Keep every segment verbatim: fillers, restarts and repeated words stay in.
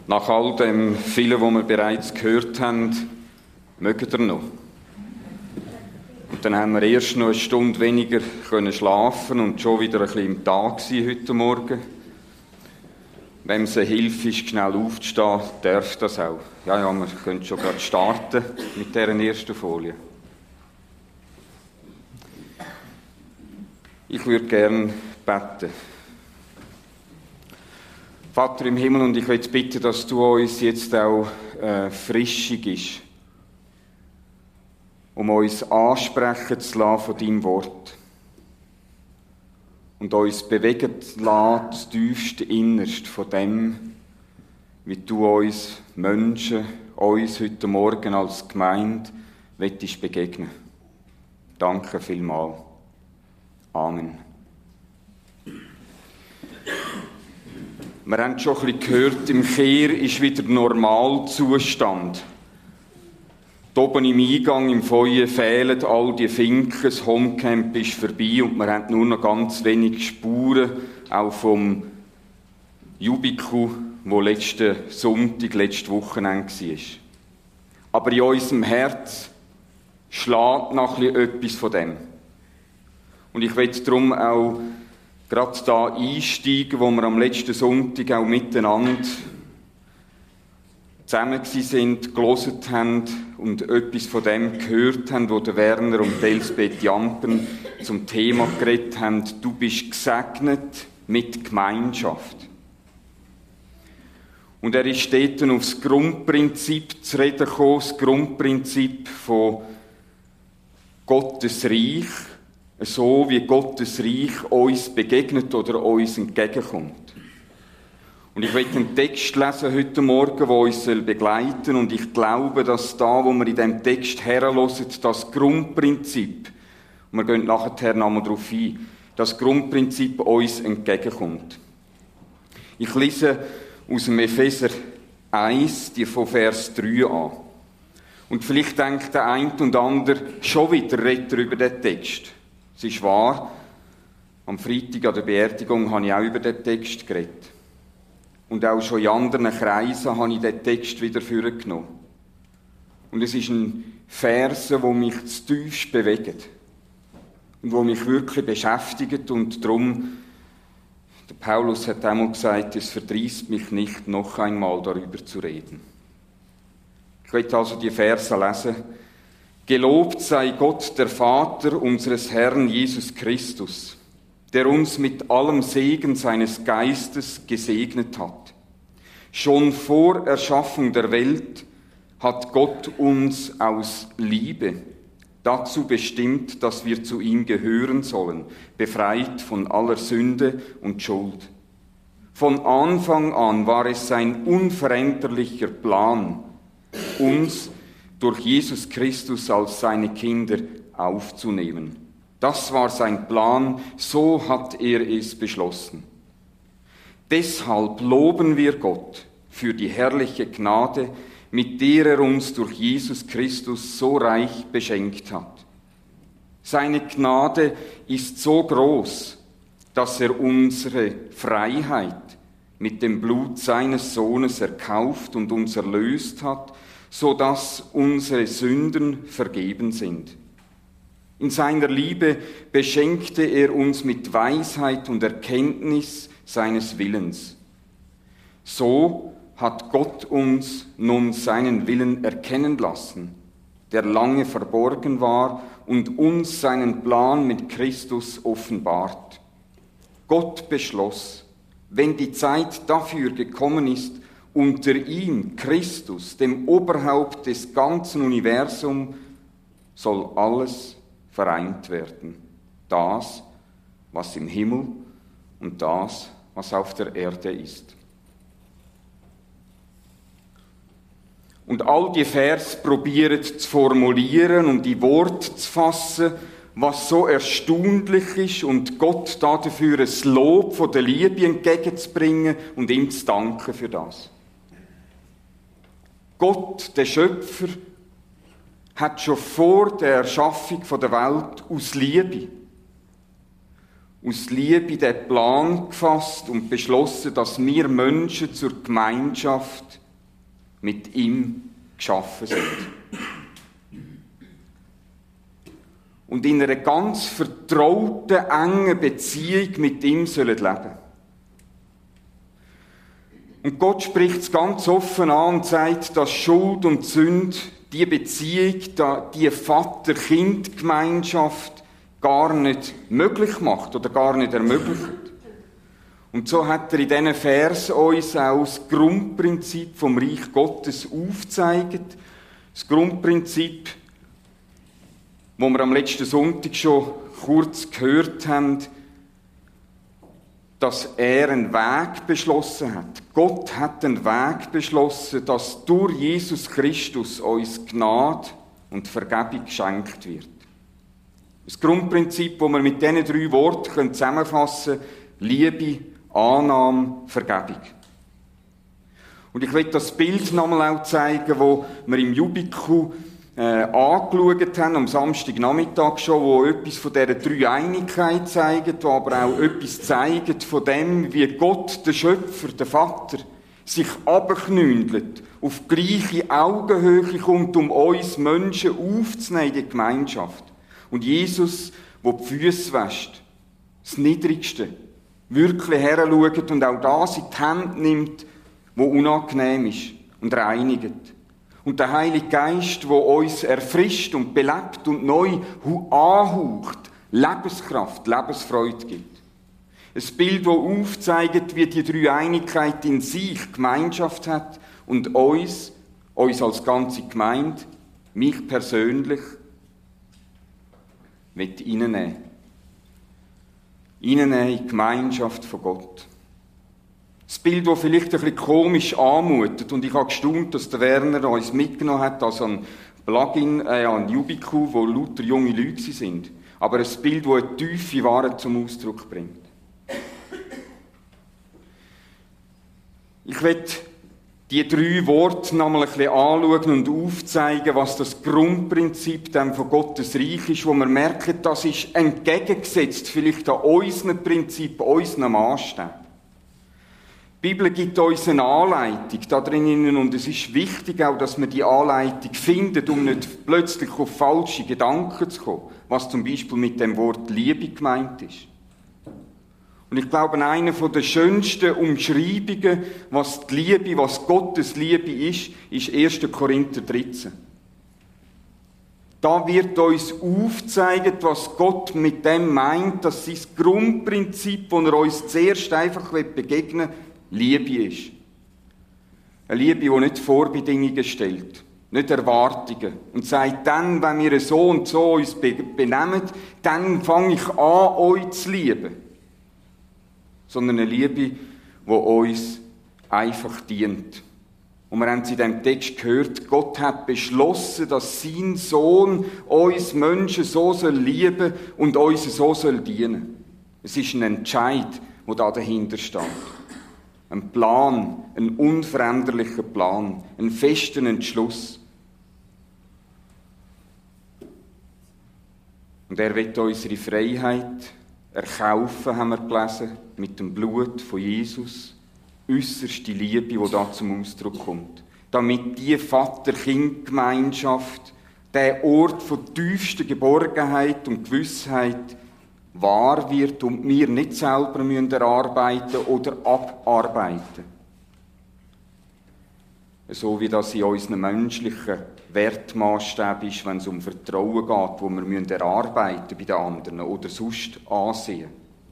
Nach all dem vielen, was wir bereits gehört haben, mögt ihr noch. Und dann haben wir erst noch eine Stunde weniger können schlafen und schon wieder ein bisschen im Tag sein heute Morgen. Wenn es eine Hilfe ist, schnell aufzustehen, darf das auch. Ja, ja, wir können schon gerade starten mit dieser ersten Folie. Ich würde gerne beten. Vater im Himmel, und ich möchte bitten, dass du uns jetzt auch äh, frischig bist, um uns ansprechen zu lassen von deinem Wort. Und uns bewegen zu lassen, das tiefste Innerste von dem, wie du uns Menschen, uns heute Morgen als Gemeinde willst begegnen. Danke vielmals. Amen. Wir haben schon ein bisschen gehört, im Kehr ist wieder Normalzustand. Hier oben im Eingang, im Feuer, fehlen all die Finken, das Homecamp ist vorbei und wir haben nur noch ganz wenig Spuren, auch vom Jubiku, wo letzten Sonntag, letztes Wochenende war. Aber in unserem Herz schlägt noch ein bisschen etwas von dem. Und ich will darum auch gerade da einsteigen, wo wir am letzten Sonntag auch miteinander zusammen sind, gelesen haben und etwas von dem gehört haben, wo der Werner und Elsbeth Jampen zum Thema geredet haben. Du bist gesegnet mit Gemeinschaft. Und er ist dort aufs Grundprinzip zu reden gekommen, das Grundprinzip von Gottes Reich, so wie Gottes Reich uns begegnet oder uns entgegenkommt. Und ich möchte einen Text lesen heute Morgen, der uns begleiten soll. Und ich glaube, dass da, wo wir in diesem Text herhören, das Grundprinzip, und wir gehen nachher nochmal darauf ein, das Grundprinzip uns entgegenkommt. Ich lese aus dem Epheser eins, die von Vers drei an. Und vielleicht denkt der eine und andere schon wieder redet über den Text. Es ist wahr, am Freitag an der Beerdigung habe ich auch über den Text geredet. Und auch schon in anderen Kreisen habe ich den Text wieder vorgenommen. Und es ist ein Vers, der mich zutiefst bewegt. Und der mich wirklich beschäftigt. Und darum, der Paulus hat einmal gesagt, es verdrießt mich nicht, noch einmal darüber zu reden. Ich möchte also die Verse lesen. Gelobt sei Gott, der Vater unseres Herrn Jesus Christus, der uns mit allem Segen seines Geistes gesegnet hat. Schon vor Erschaffung der Welt hat Gott uns aus Liebe dazu bestimmt, dass wir zu ihm gehören sollen, befreit von aller Sünde und Schuld. Von Anfang an war es sein unveränderlicher Plan, uns durch Jesus Christus als seine Kinder aufzunehmen. Das war sein Plan, so hat er es beschlossen. Deshalb loben wir Gott für die herrliche Gnade, mit der er uns durch Jesus Christus so reich beschenkt hat. Seine Gnade ist so groß, dass er unsere Freiheit mit dem Blut seines Sohnes erkauft und uns erlöst hat, so dass unsere Sünden vergeben sind. In seiner Liebe beschenkte er uns mit Weisheit und Erkenntnis seines Willens. So hat Gott uns nun seinen Willen erkennen lassen, der lange verborgen war und uns seinen Plan mit Christus offenbart. Gott beschloss, wenn die Zeit dafür gekommen ist, unter ihm, Christus, dem Oberhaupt des ganzen Universums, soll alles vereint werden. Das, was im Himmel und das, was auf der Erde ist. Und all die Vers probieren zu formulieren und die Worte zu fassen, was so erstaunlich ist und Gott dafür ein Lob von der Liebe entgegenzubringen und ihm zu danken für das. Gott, der Schöpfer, hat schon vor der Erschaffung der Welt aus Liebe aus Liebe den Plan gefasst und beschlossen, dass wir Menschen zur Gemeinschaft mit ihm geschaffen sind. Und in einer ganz vertrauten, engen Beziehung mit ihm sollen leben. Und Gott spricht es ganz offen an und sagt, dass Schuld und Sünde die Beziehung, die Vater-Kind-Gemeinschaft gar nicht möglich macht oder gar nicht ermöglicht. Und so hat er in diesen Vers uns auch das Grundprinzip vom Reich Gottes aufgezeigt. Das Grundprinzip, wo wir am letzten Sonntag schon kurz gehört haben, dass er einen Weg beschlossen hat. Gott hat einen Weg beschlossen, dass durch Jesus Christus uns Gnade und Vergebung geschenkt wird. Das Grundprinzip, das wir mit diesen drei Worten zusammenfassen können: Liebe, Annahme, Vergebung. Und ich will das Bild nochmal auch zeigen, das wir im Jubiku äh, angeschaut haben, am Samstagnachmittag schon, wo etwas von dieser Dreieinigkeit zeigt, wo aber auch etwas zeigt von dem, wie Gott, der Schöpfer, der Vater, sich abknündelt, auf gleiche Augenhöhe kommt, um uns Menschen aufzunehmen in die Gemeinschaft. Und Jesus, der die Füße wäscht, das Niedrigste, wirklich heranschaut und auch das in die Hände nimmt, wo unangenehm ist und reinigt. Und der Heilige Geist, der uns erfrischt und belebt und neu anhaucht, Lebenskraft, Lebensfreude gibt. Ein Bild, das aufzeigt, wie die Dreieinigkeit in sich Gemeinschaft hat und uns, uns als ganze Gemeinde, mich persönlich, mit reinnehmen. Reinnehmen in die Gemeinschaft von Gott. Das Bild, das vielleicht ein bisschen komisch anmutet, und ich habe gestaunt, dass der Werner uns mitgenommen hat, also ein Plugin, äh, ein Jubiku, wo lauter junge Leute sind. Aber ein Bild, das eine tiefe Wahrheit zum Ausdruck bringt. Ich will die drei Worte nochmal ein bisschen anschauen und aufzeigen, was das Grundprinzip dann von Gottes Reich ist, wo wir merken, das ist entgegengesetzt vielleicht an unseren Prinzip, unseren Maßstab. Die Bibel gibt uns eine Anleitung da drinnen und es ist wichtig auch, dass wir die Anleitung finden, um nicht plötzlich auf falsche Gedanken zu kommen, was zum Beispiel mit dem Wort Liebe gemeint ist. Und ich glaube, eine der schönsten Umschreibungen, was die Liebe, was Gottes Liebe ist, ist erster Korinther dreizehn. Da wird uns aufgezeigt, was Gott mit dem meint, dass sein Grundprinzip, das er uns zuerst einfach begegnen will, Liebe ist. Eine Liebe, die nicht Vorbedingungen stellt, nicht Erwartungen. Und sagt dann, wenn wir so und so uns benehmen, dann fange ich an, euch zu lieben. Sondern eine Liebe, die uns einfach dient. Und wir haben es in diesem Text gehört, Gott hat beschlossen, dass sein Sohn uns Menschen so soll lieben und uns so soll dienen. Es ist ein Entscheid, der da dahinter steht. Ein Plan, ein unveränderlicher Plan, ein festen Entschluss. Und er will unsere Freiheit erkaufen, haben wir gelesen, mit dem Blut von Jesus. Äusserste Liebe, die da zum Ausdruck kommt. Damit die Vater-Kind-Gemeinschaft, der Ort von tiefster Geborgenheit und Gewissheit, wahr wird und wir nicht selber müssen erarbeiten oder abarbeiten. So wie das in unseren menschlichen Wertmaßstäben ist, wenn es um Vertrauen geht, wo wir müssen erarbeiten bei den anderen oder sonst ansehen.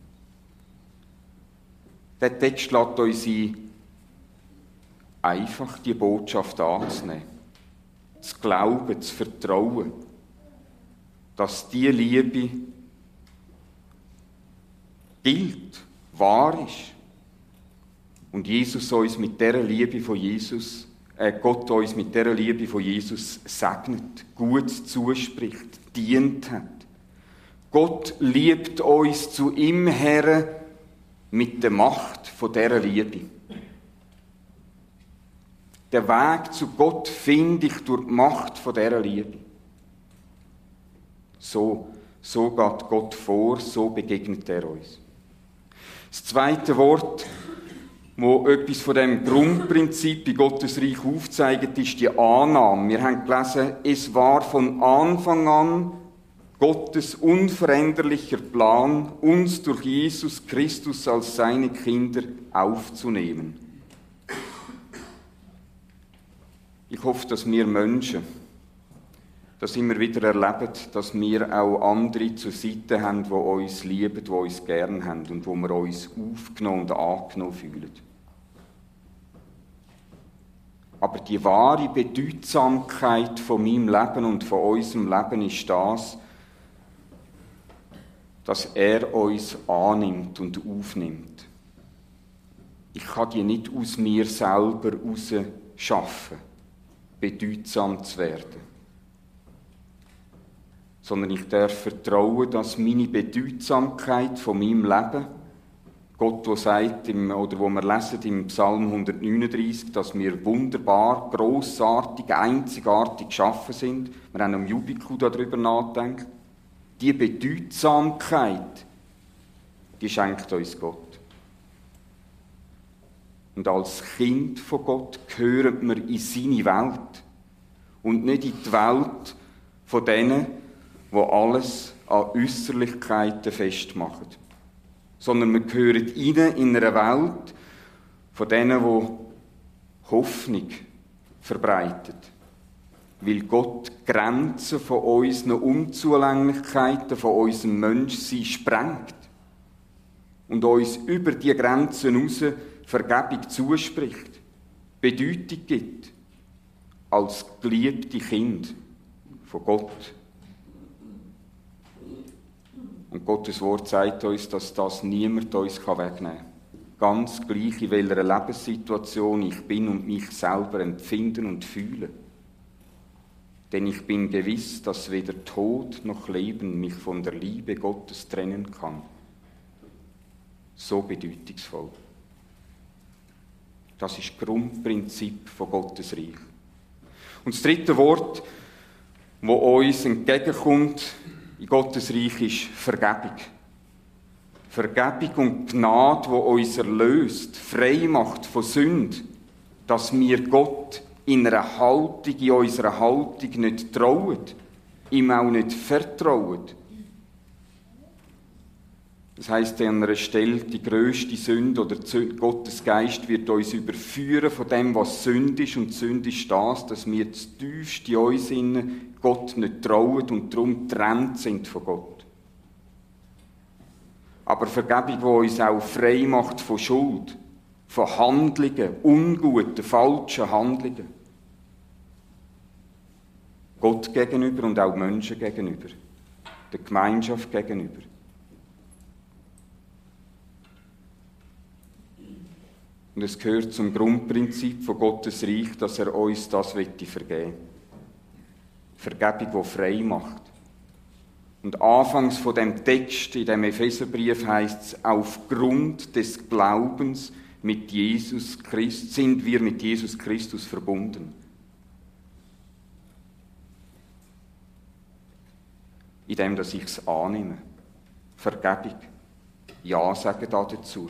Der Text lässt uns ein, einfach die Botschaft anzunehmen, zu glauben, zu vertrauen, dass die Liebe gilt, wahr ist. Und Jesus uns mit dieser Liebe von Jesus, äh, Gott uns mit dieser Liebe von Jesus segnet, gut zuspricht, dient hat. Gott liebt uns zu ihm her mit der Macht von dieser Liebe. Der Weg zu Gott finde ich durch die Macht von dieser Liebe. So So geht Gott vor, so begegnet er uns. Das zweite Wort, wo etwas von dem Grundprinzip in Gottes Reich aufzeigt, ist die Annahme. Wir haben gelesen, es war von Anfang an Gottes unveränderlicher Plan, uns durch Jesus Christus als seine Kinder aufzunehmen. Ich hoffe, dass wir Menschen das immer wieder erleben, dass wir auch andere zur Seite haben, die uns lieben, die uns gern haben und wo wir uns aufgenommen und angenommen fühlen. Aber die wahre Bedeutsamkeit von meinem Leben und von unserem Leben ist das, dass er uns annimmt und aufnimmt. Ich kann die nicht aus mir selber heraus schaffen, bedeutsam zu werden. Sondern ich darf vertrauen, dass meine Bedeutsamkeit von meinem Leben, Gott, der sagt, im, oder wo wir lesen im Psalm hundertneununddreißig, dass wir wunderbar, grossartig, einzigartig geschaffen sind. Wir haben am Jubiläum darüber nachgedacht. Die Bedeutsamkeit, die schenkt uns Gott. Und als Kind von Gott gehören wir in seine Welt und nicht in die Welt von denen, die alles an Äusserlichkeiten festmachen. Sondern wir gehören rein in eine Welt von denen, die Hoffnung verbreitet. Weil Gott die Grenzen von unseren Unzulänglichkeiten, von unserem Menschsein sprengt und uns über die Grenzen hinaus Vergebung zuspricht, Bedeutung gibt, als geliebte Kind von Gott. Und Gottes Wort sagt uns, dass das niemand uns wegnehmen kann. Ganz gleich, in welcher Lebenssituation ich bin und mich selber empfinden und fühle. Denn ich bin gewiss, dass weder Tod noch Leben mich von der Liebe Gottes trennen kann. So bedeutungsvoll. Das ist das Grundprinzip von Gottes Reich. Und das dritte Wort, das uns entgegenkommt in Gottes Reich, ist Vergebung. Vergebung und Gnade, die uns erlöst, frei macht von Sünde, dass wir Gott in einer Haltung, in unserer Haltung nicht trauen, ihm auch nicht vertrauen. Das heisst an einer Stelle, die grösste Sünde oder Gottes Geist wird uns überführen von dem, was Sünde ist. Und Sünde ist das, dass wir das tiefste in uns innen Gott nicht trauen und darum getrennt sind von Gott. Aber Vergebung, die uns auch frei macht von Schuld, von Handlungen, unguten, falschen Handlungen. Gott gegenüber und auch Menschen gegenüber. Der Gemeinschaft gegenüber. Und es gehört zum Grundprinzip von Gottes Reich, dass er uns das vergeben will. Vergebung, die frei macht. Und anfangs von dem Text in dem Epheserbrief heißt es, aufgrund des Glaubens mit Jesus Christus sind wir mit Jesus Christus verbunden. In dem, dass ich es annehme. Vergebung. Ja sagen dazu.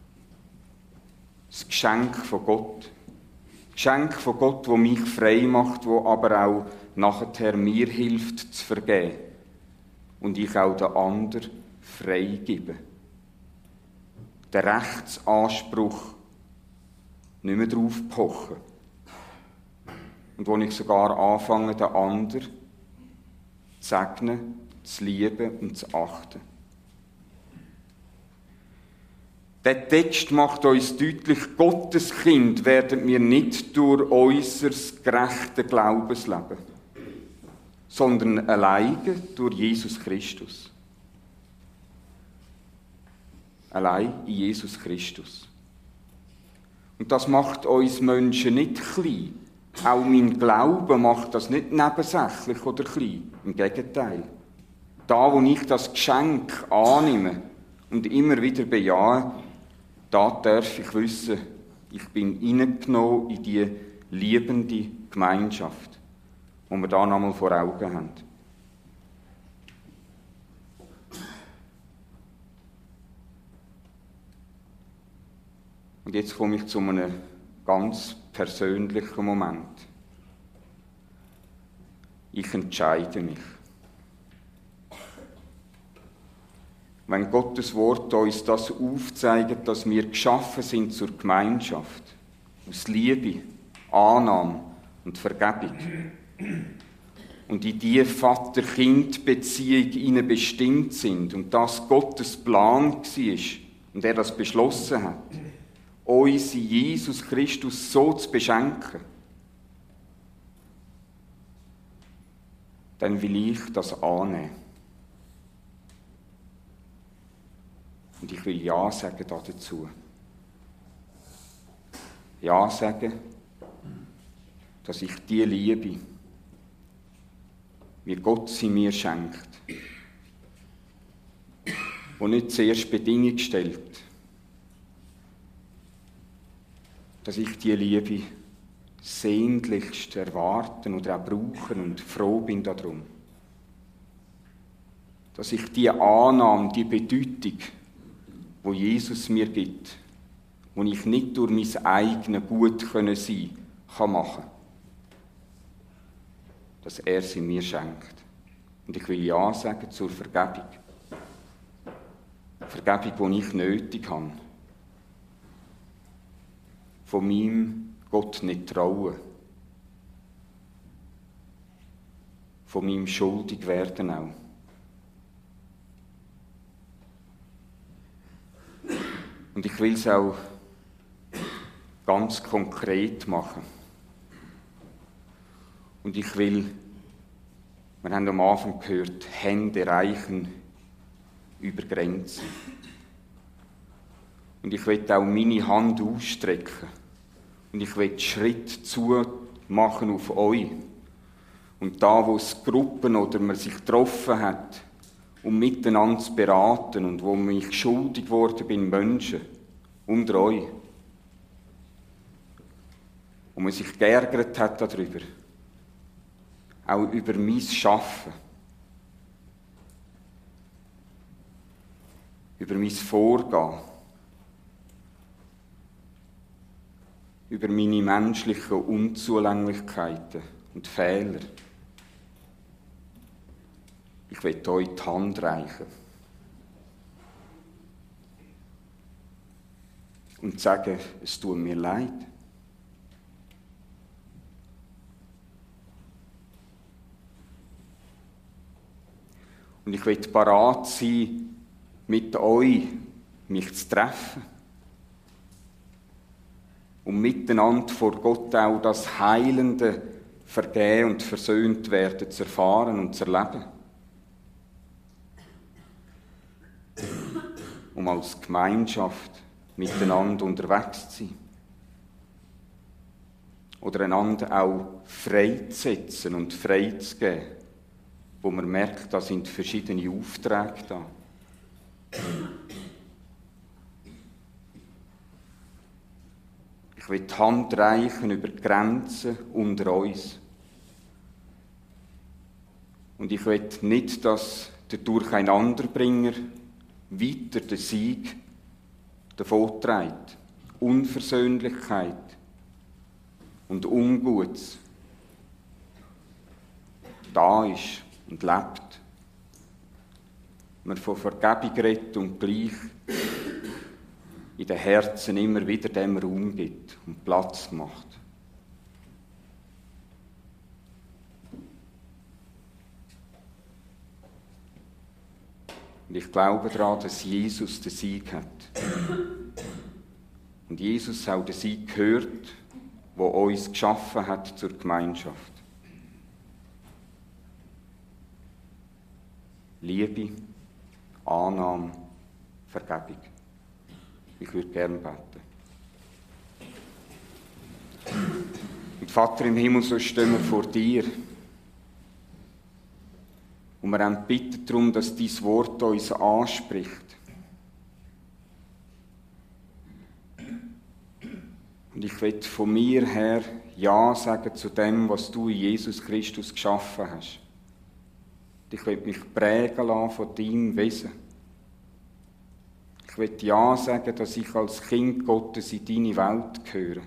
Das Geschenk von Gott. Das Geschenk von Gott, das mich frei macht, das aber auch nachher mir hilft zu vergeben. Und ich auch den anderen frei gebe. Den Rechtsanspruch nicht mehr drauf pochen. Und wo ich sogar anfange, den anderen zu segnen, zu lieben und zu achten. Der Text macht uns deutlich, Gottes Kind werden wir nicht durch unser gerechtes Glaubensleben, sondern alleine durch Jesus Christus. Allein in Jesus Christus. Und das macht uns Menschen nicht klein. Auch mein Glaube macht das nicht nebensächlich oder klein. Im Gegenteil. Da, wo ich das Geschenk annehme und immer wieder bejahe, da darf ich wissen, ich bin hineingenommen in die liebende Gemeinschaft, die wir da nochmal vor Augen haben. Und jetzt komme ich zu einem ganz persönlichen Moment. Ich entscheide mich. Wenn Gottes Wort uns das aufzeigt, dass wir geschaffen sind zur Gemeinschaft, aus Liebe, Annahme und Vergebung, und in diese Vater-Kind-Beziehung hinein bestimmt sind und das Gottes Plan war und er das beschlossen hat, uns in Jesus Christus so zu beschenken, dann will ich das annehmen. Und ich will Ja sagen dazu. Ja sagen, dass ich die Liebe, wie Gott sie mir schenkt, und nicht zuerst Bedingungen stellt, dass ich die Liebe sehnlichst erwarten oder auch brauchen und froh bin darum. Dass ich die Annahme, die Bedeutung, wo Jesus mir gibt, wo ich nicht durch mein eigenes Gut können sein kann machen, dass er sie mir schenkt. Und ich will Ja sagen zur Vergebung. Vergebung, die ich nötig habe. Von meinem Gott nicht trauen. Von meinem schuldig werden auch. Und ich will es auch ganz konkret machen. Und ich will, wir haben am Anfang gehört, Hände reichen über Grenzen. Und ich will auch meine Hand ausstrecken. Und ich will Schritt zu machen auf euch. Und da, wo es Gruppen oder man sich getroffen hat, um miteinander zu beraten und wo ich schuldig geworden bin, Menschen unter euch, wo man sich geärgert hat darüber, auch über mein Schaffen, über mein Vorgehen, über meine menschlichen Unzulänglichkeiten und Fehler. Ich will euch die Hand reichen und sagen, es tut mir leid. Und ich will parat sein, mit euch mich zu treffen. Um miteinander vor Gott auch das heilende Vergehen und versöhnt werden zu erfahren und zu erleben. Um als Gemeinschaft miteinander unterwegs zu sein. Oder einander auch freizusetzen und freizugeben, wo man merkt, da sind verschiedene Aufträge da. Ich will die Hand reichen über die Grenzen unter uns. Und ich will nicht, dass der Durcheinanderbringer weiter den Sieg davonträgt. Unversöhnlichkeit und Ungutes da ist und lebt. Man von Vergebung redet und gleich in den Herzen immer wieder dem Raum gibt und Platz macht. Und ich glaube daran, dass Jesus den Sieg hat. Und Jesus auch den Sieg gehört, der uns geschaffen hat zur Gemeinschaft. Liebe, Annahme, Vergebung. Ich würde gerne beten. Und Vater im Himmel, so stehen wir vor dir. Und wir haben bitten darum, dass dein Wort uns anspricht. Und ich will von mir her Ja sagen zu dem, was du in Jesus Christus geschaffen hast. Ich will mich prägen lassen von deinem Wesen. Ich will Ja sagen, dass ich als Kind Gottes in deine Welt gehöre.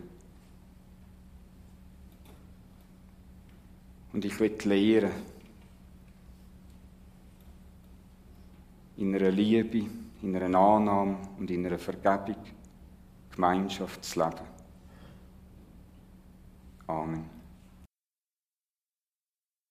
Und ich will lehren, in einer Liebe, in einer Annahme und in einer Vergebung Gemeinschaft zu leben. Amen.